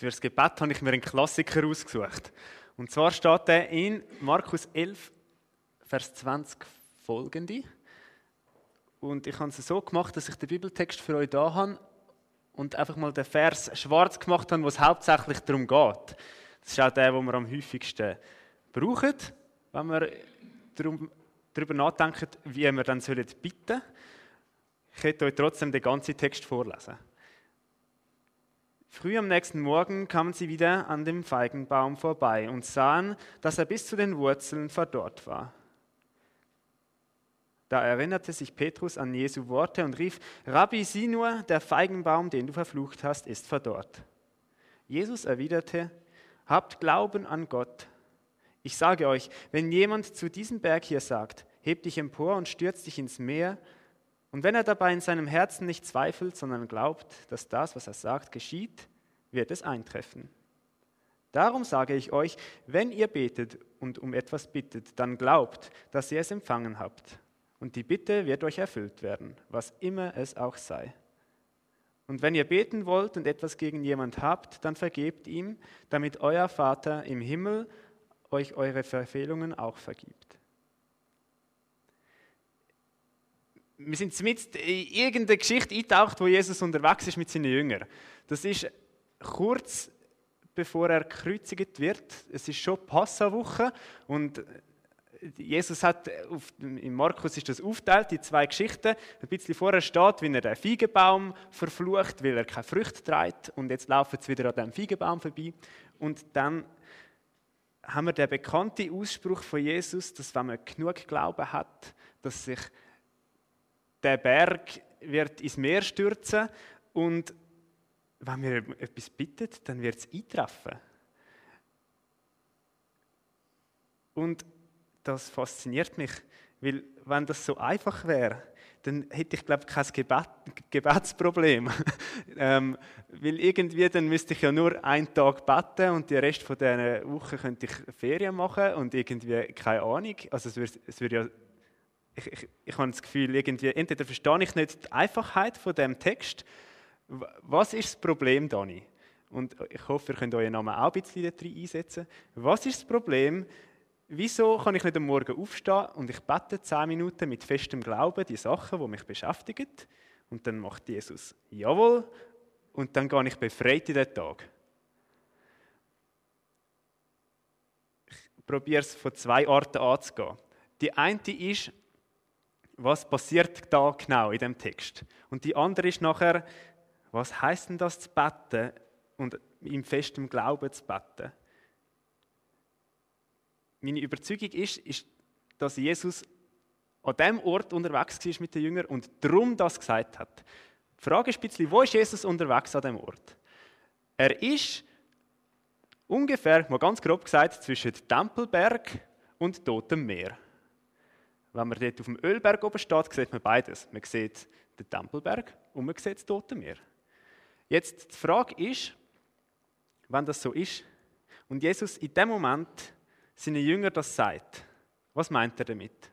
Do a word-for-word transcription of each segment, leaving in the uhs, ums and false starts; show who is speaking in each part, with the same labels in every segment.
Speaker 1: Für das Gebet habe ich mir einen Klassiker ausgesucht. Und zwar steht er in Markus elf, Vers zwanzig folgende. Und ich habe es so gemacht, dass ich den Bibeltext für euch da habe und einfach mal den Vers schwarz gemacht habe, wo es hauptsächlich darum geht. Das ist auch der, den wir am häufigsten brauchen, wenn wir darum, darüber nachdenken, wie wir dann bitten sollen. Ich werde euch trotzdem den ganzen Text vorlesen. Früh am nächsten Morgen kamen sie wieder an dem Feigenbaum vorbei und sahen, dass er bis zu den Wurzeln verdorrt war. Da erinnerte sich Petrus an Jesu Worte und rief: Rabbi, sieh nur, der Feigenbaum, den du verflucht hast, ist verdorrt. Jesus erwiderte: Habt Glauben an Gott. Ich sage euch, wenn jemand zu diesem Berg hier sagt: Heb dich empor und stürz dich ins Meer, und wenn er dabei in seinem Herzen nicht zweifelt, sondern glaubt, dass das, was er sagt, geschieht, wird es eintreffen. Darum sage ich euch, wenn ihr betet und um etwas bittet, dann glaubt, dass ihr es empfangen habt. Und die Bitte wird euch erfüllt werden, was immer es auch sei. Und wenn ihr beten wollt und etwas gegen jemand habt, dann vergebt ihm, damit euer Vater im Himmel euch eure Verfehlungen auch vergibt. Wir sind mit in irgendeine Geschichte eingetaucht, wo Jesus unterwegs ist mit seinen Jüngern. Das ist kurz bevor er gekreuzigt wird. Es ist schon Passawoche und Jesus hat, auf, in Markus ist das aufgeteilt, die zwei Geschichten. Ein bisschen vorher steht, wie er den Feigenbaum verflucht, weil er keine Früchte trägt. Und jetzt laufen sie wieder an dem Feigenbaum vorbei. Und dann haben wir den bekannten Ausspruch von Jesus, dass wenn man genug Glauben hat, dass sich der Berg wird ins Meer stürzen und wenn wir etwas bitten, dann wird es eintreffen. Und das fasziniert mich, weil wenn das so einfach wäre, dann hätte ich, glaube ich, kein Gebet, Gebetsproblem. ähm, weil irgendwie, dann müsste ich ja nur einen Tag beten und den Rest von dieser Woche könnte ich Ferien machen und irgendwie, keine Ahnung, also es würde, es würde ja Ich, ich, ich habe das Gefühl, irgendwie, entweder verstehe ich nicht die Einfachheit von dem Text. Was ist das Problem, Dani? Und ich hoffe, ihr könnt euren Namen auch ein bisschen da drin einsetzen. Was ist das Problem? Wieso kann ich nicht am Morgen aufstehen und ich bete zehn Minuten mit festem Glauben die Sachen, die mich beschäftigen, und dann macht Jesus jawohl und dann gehe ich befreit in den Tag. Ich probiere es von zwei Arten anzugehen. Die eine ist, was passiert da genau in dem Text? Und die andere ist nachher, was heisst denn das zu beten und im festem Glauben zu beten? Meine Überzeugung ist, ist, dass Jesus an dem Ort unterwegs war mit den Jüngern und darum das gesagt hat. Die Frage ist ein bisschen, wo ist Jesus unterwegs an dem Ort? Er ist ungefähr, mal ganz grob gesagt, zwischen Tempelberg und Totem Meer. Wenn man dort auf dem Ölberg oben steht, sieht man beides. Man sieht den Tempelberg und man sieht das Tote Meer. Jetzt die Frage ist, wenn das so ist und Jesus in dem Moment seinen Jüngern das sagt, was meint er damit?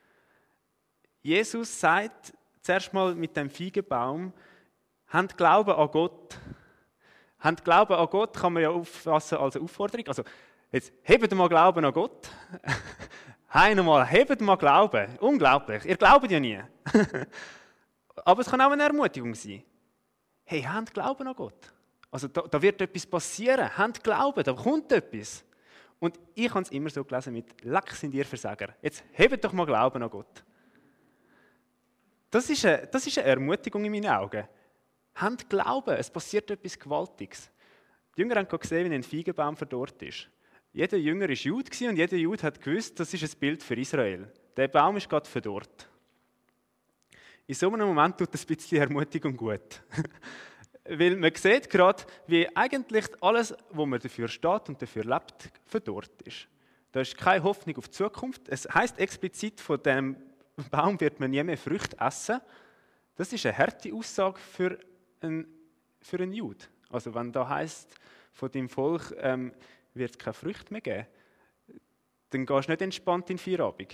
Speaker 1: Jesus sagt zuerst mal mit dem Feigenbaum, habt Glauben an Gott. Habt Glauben an Gott kann man ja auffassen als eine Aufforderung. Also, jetzt hebt mal Glauben an Gott. Hey, nochmal, hebt mal Glauben. Unglaublich, ihr glaubt ja nie. Aber es kann auch eine Ermutigung sein. Hey, habt Glauben an Gott. Also da, da wird etwas passieren. Habt Glauben, da kommt etwas. Und ich habe es immer so gelesen mit «Leck sind ihr Versager». Jetzt hebt doch mal Glauben an Gott. Das ist eine, das ist eine Ermutigung in meinen Augen. Habt Glauben, es passiert etwas Gewaltiges. Die Jünger haben gesehen, wie ein Feigenbaum verdorrt ist. Jeder Jünger war Jude und jeder Jude hat gewusst, das ist ein Bild für Israel. Der Baum ist gerade verdorrt. In so einem Moment tut das ein bisschen Ermutigung gut. Weil man sieht gerade, wie eigentlich alles, wo man dafür steht und dafür lebt, verdorrt ist. Da ist keine Hoffnung auf die Zukunft. Es heisst explizit, von diesem Baum wird man nie mehr Früchte essen. Das ist eine harte Aussage für einen, für einen Jude. Also wenn da heisst, von deinem Volk ähm, wird es keine Früchte mehr geben, dann gehst du nicht entspannt in den Feierabend.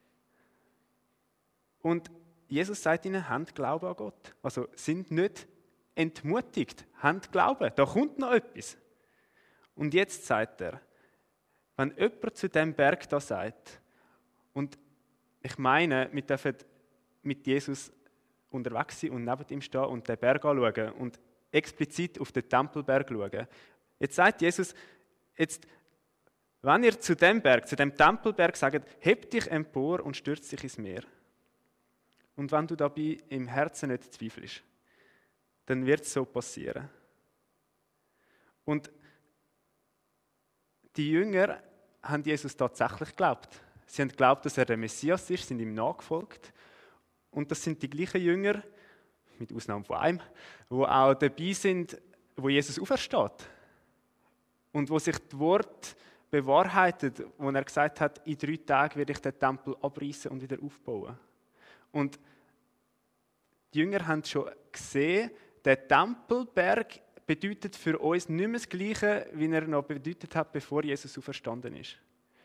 Speaker 1: Und Jesus sagt ihnen, habt Glauben an Gott. Also sind nicht entmutigt, habt Glauben, da kommt noch etwas. Und jetzt sagt er, wenn jemand zu dem Berg da sagt, und ich meine, wir dürfen mit Jesus unterwegs sein und neben ihm stehen und den Berg anschauen und explizit auf den Tempelberg schauen. Jetzt sagt Jesus, jetzt, wenn ihr zu dem Berg, zu dem Tempelberg sagt, heb dich empor und stürzt dich ins Meer. Und wenn du dabei im Herzen nicht zweifelst, dann wird es so passieren. Und die Jünger haben Jesus tatsächlich geglaubt. Sie haben geglaubt, dass er der Messias ist, sind ihm nachgefolgt. Und das sind die gleichen Jünger, mit Ausnahme von einem, die auch dabei sind, wo Jesus aufersteht. Und wo sich das Wort bewahrheitet, wo er gesagt hat, in drei Tagen werde ich den Tempel abreißen und wieder aufbauen. Und die Jünger haben schon gesehen, der Tempelberg bedeutet für uns nicht mehr das Gleiche, wie er noch bedeutet hat, bevor Jesus auferstanden ist.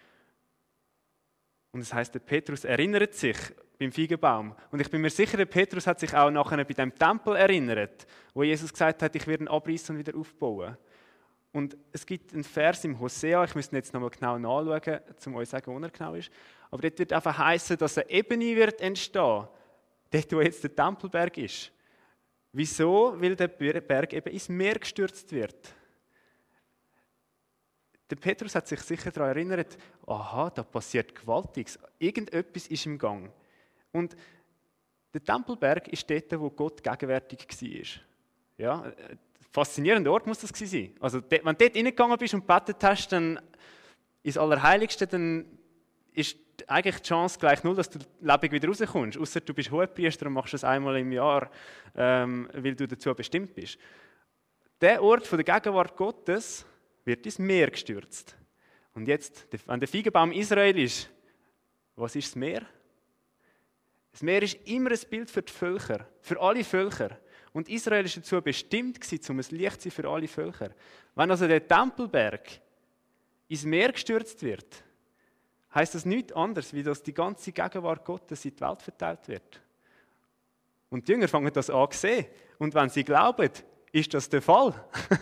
Speaker 1: Und das heisst, der Petrus erinnert sich beim Feigenbaum. Und ich bin mir sicher, der Petrus hat sich auch nachher bei dem Tempel erinnert, wo Jesus gesagt hat, ich werde ihn abreißen und wieder aufbauen. Und es gibt einen Vers im Hosea, ich müsste ihn jetzt nochmal genau nachschauen, um euch zu sagen, wo er genau ist. Aber dort wird einfach heißen, dass eine Ebene wird entstehen, dort wo jetzt der Tempelberg ist. Wieso? Weil der Berg eben ins Meer gestürzt wird. Der Petrus hat sich sicher daran erinnert, aha, da passiert Gewaltiges. Irgendetwas ist im Gang. Und der Tempelberg ist dort, wo Gott gegenwärtig war. Ja, ein faszinierender Ort muss das sein. Also, wenn du dort reingegangen bist und gebetet hast, dann ins Allerheiligste, dann ist eigentlich die Chance gleich null, dass du lebendig wieder rauskommst. Ausser du bist Hohepriester und machst das einmal im Jahr, ähm, weil du dazu bestimmt bist. Der Ort von der Gegenwart Gottes wird ins Meer gestürzt. Und jetzt, wenn der Feigenbaum Israel ist, was ist das Meer? Das Meer ist immer ein Bild für die Völker, für alle Völker. Und Israel ist dazu bestimmt gewesen, um ein Licht zu sein für alle Völker. Wenn also der Tempelberg ins Meer gestürzt wird, heisst das nichts anderes, wie dass die ganze Gegenwart Gottes in die Welt verteilt wird. Und die Jünger fangen das an zu sehen. Und wenn sie glauben, ist das der Fall.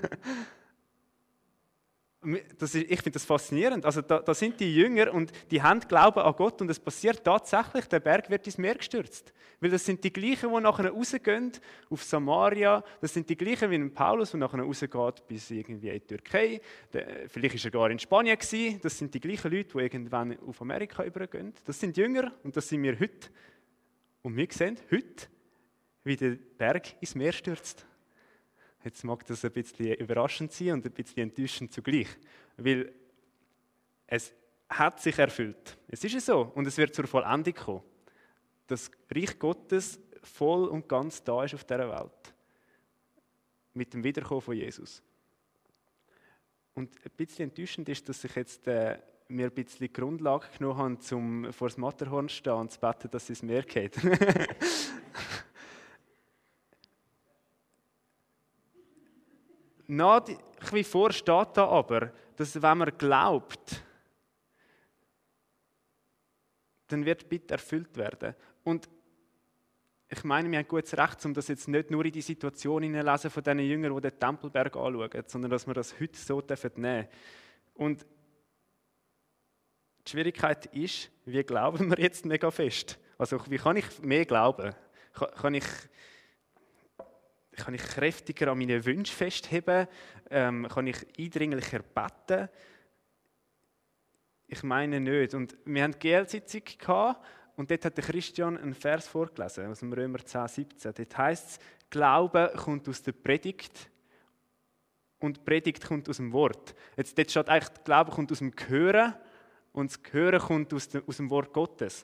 Speaker 1: Das ist, ich finde das faszinierend. Also da, da sind die Jünger und die haben Glauben an Gott und es passiert tatsächlich, der Berg wird ins Meer gestürzt. Weil das sind die gleichen, die nachher rausgehen auf Samaria. Das sind die gleichen wie ein Paulus, der nachher rausgeht bis irgendwie in die Türkei. Der, vielleicht war er gar in Spanien gewesen. Das sind die gleichen Leute, die irgendwann auf Amerika übergehen. Das sind Jünger und das sind wir heute. Und wir sehen heute, wie der Berg ins Meer stürzt. Jetzt mag das ein bisschen überraschend sein und ein bisschen enttäuschend zugleich, weil es hat sich erfüllt. Es ist so und es wird zur Vollendung kommen. Das Reich Gottes voll und ganz da ist auf dieser Welt. Mit dem Wiederkommen von Jesus. Und ein bisschen enttäuschend ist, dass ich jetzt äh, mir ein bisschen Grundlage genommen habe, um vor das Matterhorn zu stehen und zu beten, dass es mehr geht. Nach wie vor steht da aber, dass wenn man glaubt, dann wird die Bitte erfüllt werden. Und ich meine, wir haben gutes Recht, um das jetzt nicht nur in die Situation hineinzulesen von diesen Jüngern, die den Tempelberg anschauen, sondern dass wir das heute so nehmen dürfen. Und die Schwierigkeit ist, wie glauben wir jetzt mega fest? Also wie kann ich mehr glauben? Kann ich... Kann ich kräftiger an meinen Wünschen festheben? Ähm, kann ich eindringlicher beten? Ich meine nicht. Und wir hatten G L-Sitzung und dort hat der Christian einen Vers vorgelesen aus dem Römer zehn, siebzehn. Dort heisst es, Glaube kommt aus der Predigt und Predigt kommt aus dem Wort. Jetzt dort steht eigentlich, Glaube kommt aus dem Hören und das Hören kommt aus dem, aus dem Wort Gottes.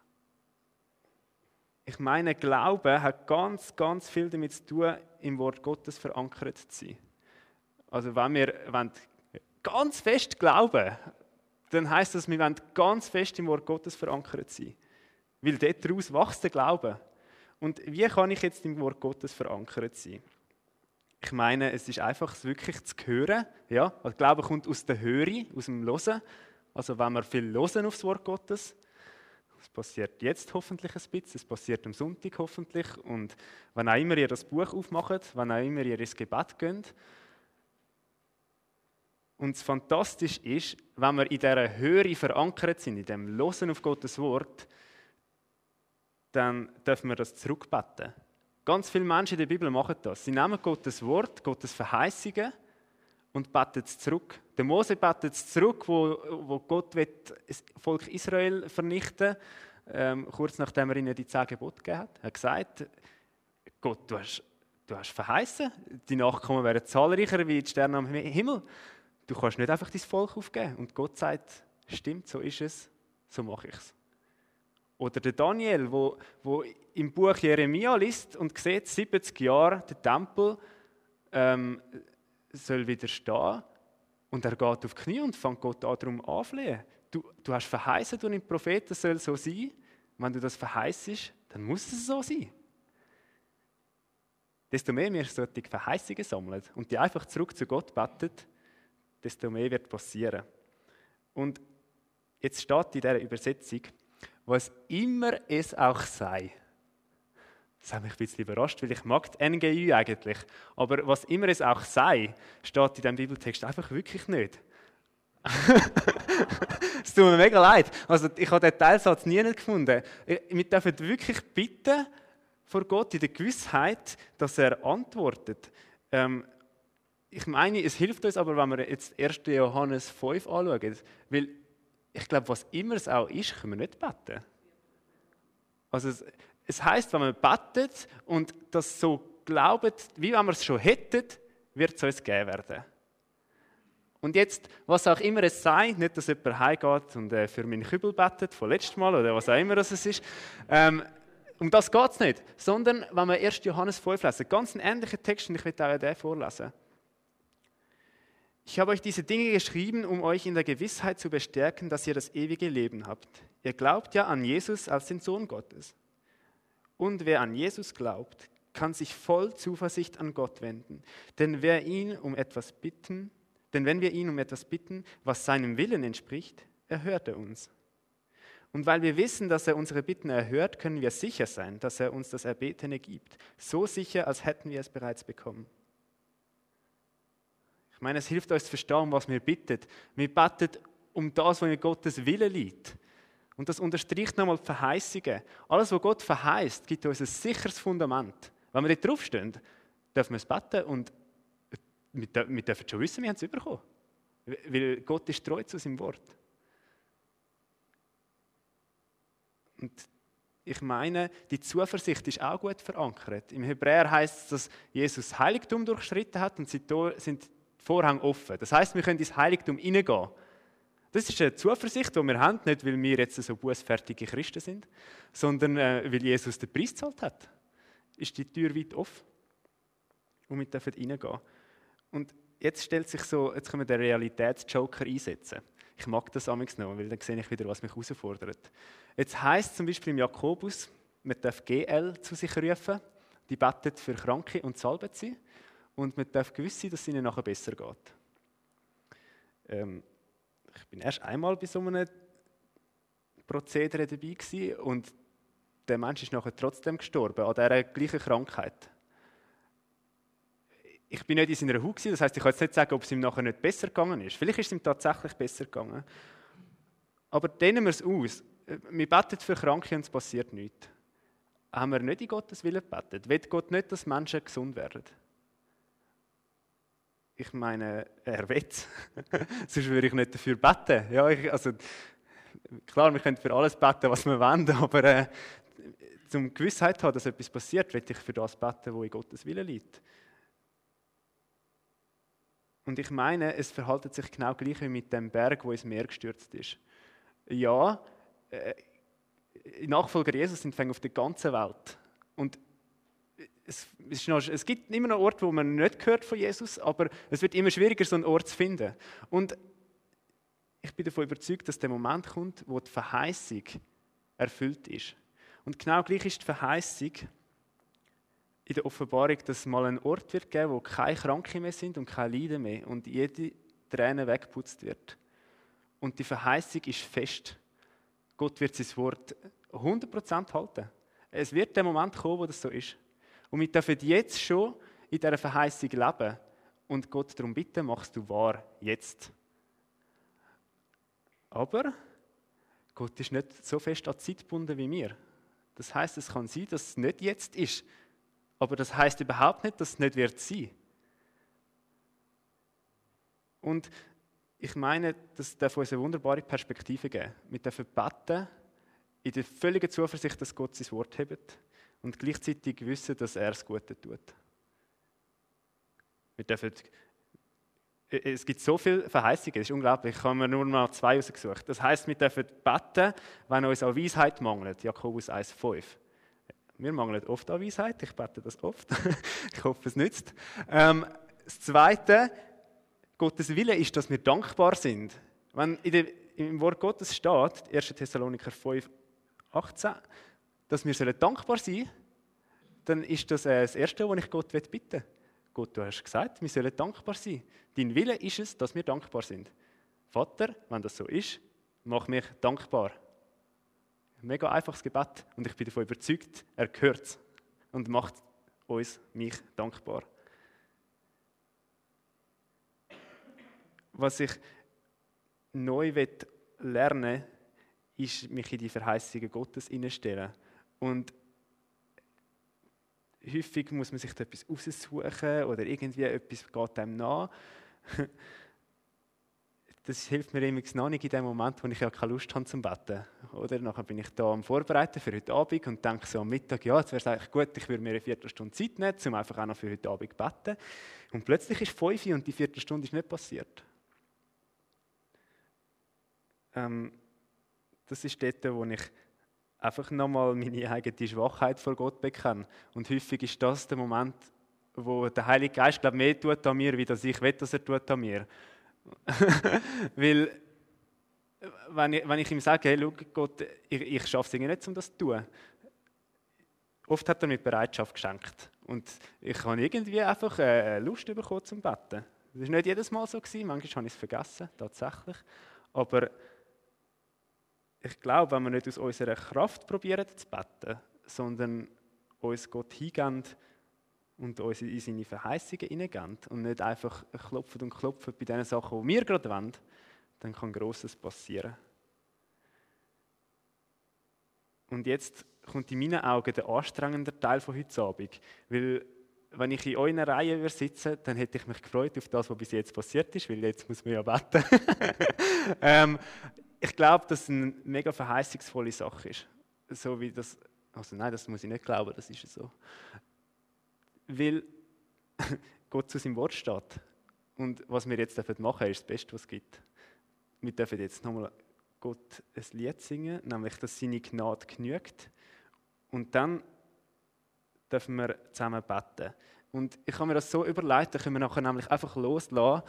Speaker 1: Ich meine, Glaube hat ganz, ganz viel damit zu tun, im Wort Gottes verankert zu sein. Also wenn wir wenn ganz fest glauben, dann heisst das, wir wollen ganz fest im Wort Gottes verankert sein. Weil daraus wächst der Glaube. Und wie kann ich jetzt im Wort Gottes verankert sein? Ich meine, es ist einfach wirklich zu hören. Ja? Also Glaube kommt aus der Höre, aus dem Hören. Also wenn wir viel hören aufs Wort Gottes. Es passiert jetzt hoffentlich ein bisschen, es passiert am Sonntag hoffentlich. Und wenn auch immer ihr das Buch aufmacht, wenn auch immer ihr ins Gebet geht. Und das Fantastische ist, wenn wir in dieser Höhe verankert sind, in dem Hören auf Gottes Wort, dann dürfen wir das zurückbeten. Ganz viele Menschen in der Bibel machen das. Sie nehmen Gottes Wort, Gottes Verheißungen und beten es zurück. Der Mose betet es zurück, wo, wo Gott das Volk Israel vernichten will, ähm, kurz nachdem er ihnen die zehn Gebote gegeben hat. Er hat gesagt, Gott, du hast, du hast verheißen, die Nachkommen werden zahlreicher wie die Sterne am Himmel. Du kannst nicht einfach dein Volk aufgeben. Und Gott sagt, stimmt, so ist es, so mache ich es. Oder der Daniel, wo, wo im Buch Jeremia liest und sieht, siebzig Jahre der Tempel ähm, soll wieder stehen. Und er geht auf die Knie und fängt Gott an, darum anflehen. Du, du hast verheißen, du im Propheten soll so sein. Wenn du das verheißt, dann muss es so sein. Desto mehr wir solche Verheißungen sammeln und die einfach zurück zu Gott beten, desto mehr wird passieren. Und jetzt steht in dieser Übersetzung, was immer es auch sei. Das hat mich ein bisschen überrascht, weil ich mag die N G Ü eigentlich. Aber was immer es auch sei, steht in diesem Bibeltext einfach wirklich nicht. Es tut mir mega leid. Also ich habe den Teilsatz nie gefunden. Wir dürfen wirklich bitten vor Gott in der Gewissheit, dass er antwortet. Ähm, ich meine, es hilft uns aber, wenn wir jetzt ersten Johannes fünf anschauen. Weil ich glaube, was immer es auch ist, können wir nicht beten. Also es, es heisst, wenn wir beten und das so glauben, wie wenn wir es schon hätten, wird es uns gegeben werden. Und jetzt, was auch immer es sei, nicht, dass jemand heimgeht und äh, für meinen Kübel betet, von letztem Mal oder was auch immer es ist, ähm, um das geht es nicht, sondern wenn wir ersten Johannes fünf lesen, ganz einen ähnlichen Text, und ich will auch den vorlesen. Ich habe euch diese Dinge geschrieben, um euch in der Gewissheit zu bestärken, dass ihr das ewige Leben habt. Ihr glaubt ja an Jesus als den Sohn Gottes. Und wer an Jesus glaubt, kann sich voll Zuversicht an Gott wenden. Denn wer ihn um etwas bitten, denn wenn wir ihn um etwas bitten, was seinem Willen entspricht, erhört er uns. Und weil wir wissen, dass er unsere Bitten erhört, können wir sicher sein, dass er uns das Erbetene gibt. So sicher, als hätten wir es bereits bekommen. Ich meine, es hilft uns zu verstehen, was wir bitten. Wir beten um das, was in Gottes Wille liegt. Und das unterstreicht nochmal die Verheißungen. Alles, was Gott verheißt, gibt uns ein sicheres Fundament. Wenn wir dort draufstehen, dürfen wir es beten und wir dürfen schon wissen, wir haben es bekommen. Weil Gott ist treu zu seinem Wort. Und ich meine, die Zuversicht ist auch gut verankert. Im Hebräer heißt es, dass Jesus Heiligtum durchschritten hat und sind die Vorhänge offen. Das heißt, wir können ins Heiligtum hineingehen. Das ist eine Zuversicht, die wir haben, nicht weil wir jetzt so bußfertige Christen sind, sondern äh, weil Jesus den Preis gezahlt hat. Ist die Tür weit offen und wir dürfen hineingehen. Und jetzt stellt sich so, jetzt können wir den Realitätsjoker einsetzen. Ich mag das amigs noch, weil dann sehe ich wieder, was mich herausfordert. Jetzt heisst zum Beispiel im Jakobus, man darf G L zu sich rufen, die betet für Kranke und salben sie. Und man darf gewiss sein, dass es ihnen nachher besser geht. Ähm, ich bin erst einmal bei so einem Prozedere dabei gewesen und der Mensch ist nachher trotzdem gestorben, an dieser gleichen Krankheit. Ich bin nicht in seiner Haut gewesen, das heisst, ich kann jetzt nicht sagen, ob es ihm nachher nicht besser gegangen ist. Vielleicht ist es ihm tatsächlich besser gegangen. Aber dehnen wir es aus. Wir beten für Kranke und es passiert nichts. Haben wir nicht in Gottes Willen gebetet? Will Gott nicht, dass Menschen gesund werden? Ich meine, er will es. Sonst würde ich nicht dafür beten. Ja, ich, also, klar, wir können für alles beten, was wir wollen, aber äh, zum Gewissheit zu haben, dass etwas passiert, will ich für das beten, wo in Gottes Willen liegt. Und ich meine, es verhält sich genau gleich wie mit dem Berg, wo ins Meer gestürzt ist. Ja, äh, Nachfolger Jesus sind auf der ganzen Welt. Und es, ist noch, es gibt immer noch Orte, wo man nicht hört von Jesus, aber es wird immer schwieriger, so einen Ort zu finden. Und ich bin davon überzeugt, dass der Moment kommt, wo die Verheißung erfüllt ist. Und genau gleich ist die Verheißung in der Offenbarung, dass es mal einen Ort wird geben, wo keine Kranken mehr sind und keine Leiden mehr und jede Träne weggeputzt wird. Und die Verheißung ist fest. Gott wird sein Wort hundert Prozent halten. Es wird der Moment kommen, wo das so ist. Und wir dürfen jetzt schon in dieser Verheißung leben und Gott darum bitten, machst du wahr jetzt. Aber Gott ist nicht so fest an die Zeit gebunden wie wir. Das heißt, es kann sein, dass es nicht jetzt ist. Aber das heißt überhaupt nicht, dass es nicht wird sein. Und ich meine, das darf uns eine wunderbare Perspektive geben. Wir dürfen beten, in der völligen Zuversicht, dass Gott sein Wort hebt und gleichzeitig wissen, dass er das Gute tut. Wir dürfen, es gibt so viele Verheißungen, das ist unglaublich, ich habe mir nur mal zwei rausgesucht. Das heisst, wir dürfen beten, wenn uns an Weisheit mangelt, Jakobus eins fünf. Wir mangeln oft an Weisheit, ich bete das oft, ich hoffe, es nützt. Ähm, das Zweite, Gottes Wille ist, dass wir dankbar sind. Wenn in der, im Wort Gottes steht, erster Thessaloniker fünf, achtzehn, dass wir dankbar sein sollen, dann ist das äh, das Erste, was ich Gott bitten will. Gott, du hast gesagt, wir sollen dankbar sein. Dein Wille ist es, dass wir dankbar sind. Vater, wenn das so ist, mach mich dankbar. Ein mega einfaches Gebet und ich bin davon überzeugt, er hört es und macht uns, mich dankbar. Was ich neu lernen will, ist, mich in die Verheißungen Gottes hineinstellen. Und häufig muss man sich da etwas raussuchen oder irgendwie etwas geht einem nach. Das hilft mir immer noch nicht in dem Moment, wo ich ja keine Lust habe zum Betten. Oder nachher bin ich da am Vorbereiten für heute Abend und denke so am Mittag, ja, jetzt wäre es eigentlich gut, ich würde mir eine Viertelstunde Zeit nehmen, um einfach auch noch für heute Abend zu beten. Und plötzlich ist fünf und die Viertelstunde ist nicht passiert. Ähm, das ist dort, wo ich einfach nochmal meine eigene Schwachheit vor Gott bekenne. Und häufig ist das der Moment, wo der Heilige Geist, glaube ich, mehr tut an mir, wie dass ich will, dass er tut an mir. Weil, wenn ich, wenn ich ihm sage, hey, schau Gott, ich, ich schaffe es nicht, um das zu tun. Oft hat er mir Bereitschaft geschenkt. Und ich habe irgendwie einfach äh, Lust bekommen zum Beten. Das war nicht jedes Mal so gewesen, manchmal habe ich es vergessen, tatsächlich. Aber ich glaube, wenn wir nicht aus unserer Kraft probieren zu beten, sondern uns Gott hingeben und uns in seine Verheißungen hineingeben und nicht einfach klopfen und klopfen bei den Sachen, die wir gerade wollen, dann kann Grosses passieren. Und jetzt kommt in meinen Augen der anstrengende Teil von heute Abend, weil wenn ich in eurer Reihe sitze, dann hätte ich mich gefreut auf das, was bis jetzt passiert ist, weil jetzt muss man ja beten. ähm, Ich glaube, dass es eine mega verheißungsvolle Sache ist. So wie das, also nein, das muss ich nicht glauben, das ist so. Weil Gott zu seinem Wort steht. Und was wir jetzt machen dürfen, ist das Beste, was es gibt. Wir dürfen jetzt nochmal Gott ein Lied singen, nämlich, dass seine Gnade genügt. Und dann dürfen wir zusammen beten. Und ich habe mir das so überlegt, da können wir nachher nämlich einfach loslassen,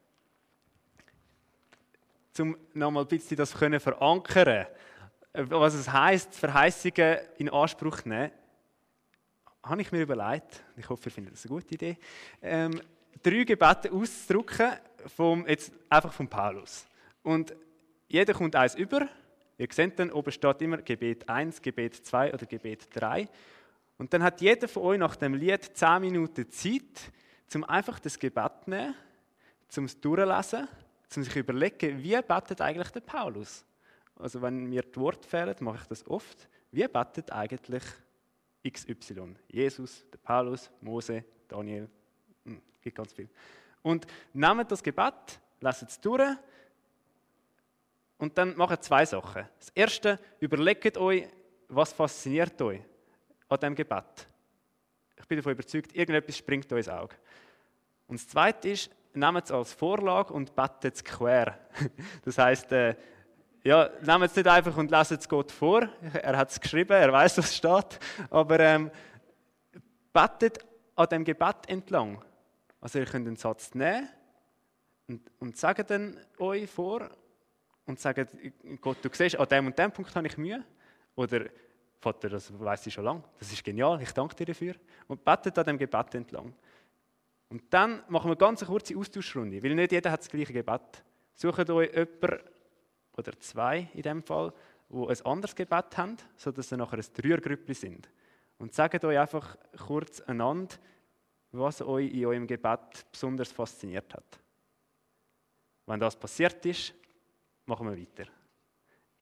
Speaker 1: um nochmal ein bisschen das können verankern, was es heisst, Verheißungen in Anspruch zu nehmen, habe ich mir überlegt, ich hoffe, ihr findet das eine gute Idee, ähm, drei Gebete auszudrücken, vom, jetzt einfach von Paulus. Und jeder kommt eins über. Ihr seht dann, oben steht immer Gebet eins, Gebet zwei oder Gebet drei. Und dann hat jeder von euch nach dem Lied zehn Minuten Zeit, um einfach das Gebet zu nehmen, um es durchzulesen, um sich zu überlegen, wie betet eigentlich der Paulus? Also wenn mir die Worte fehlen, mache ich das oft. Wie betet eigentlich X Y? Jesus, der Paulus, Mose, Daniel, hm, gibt ganz viel. Und nehmt das Gebet, lasst es durch und dann macht zwei Sachen. Das Erste, überlegt euch, was fasziniert euch an diesem Gebet. Ich bin davon überzeugt, irgendetwas springt euch ins Auge. Und das Zweite ist, nehmt es als Vorlage und betet es quer. Das heisst, äh, ja, nehmt es nicht einfach und leset es Gott vor. Er hat es geschrieben, er weiß, was steht. Aber ähm, betet an dem Gebet entlang. Also ihr könnt einen Satz nehmen und, und sagt dann euch vor und sagt, Gott, du siehst, an dem und dem Punkt habe ich Mühe. Oder Vater, das weiss ich schon lange, das ist genial, ich danke dir dafür. Und betet an dem Gebet entlang. Und dann machen wir ganz eine kurze Austauschrunde, weil nicht jeder hat das gleiche Gebet. Sucht euch jemanden, oder zwei in dem Fall, die ein anderes Gebet haben, sodass sie nachher ein Dreiergrüppli sind. Und sagt euch einfach kurz einander, was euch in eurem Gebet besonders fasziniert hat. Wenn das passiert ist, machen wir weiter.